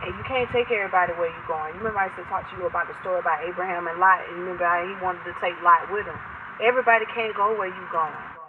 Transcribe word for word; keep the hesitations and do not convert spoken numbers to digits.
And you can't take everybody where you're going. You remember I used to talk to you about the story about Abraham and Lot, and you remember how he wanted to take Lot with him. Everybody can't go where you're going.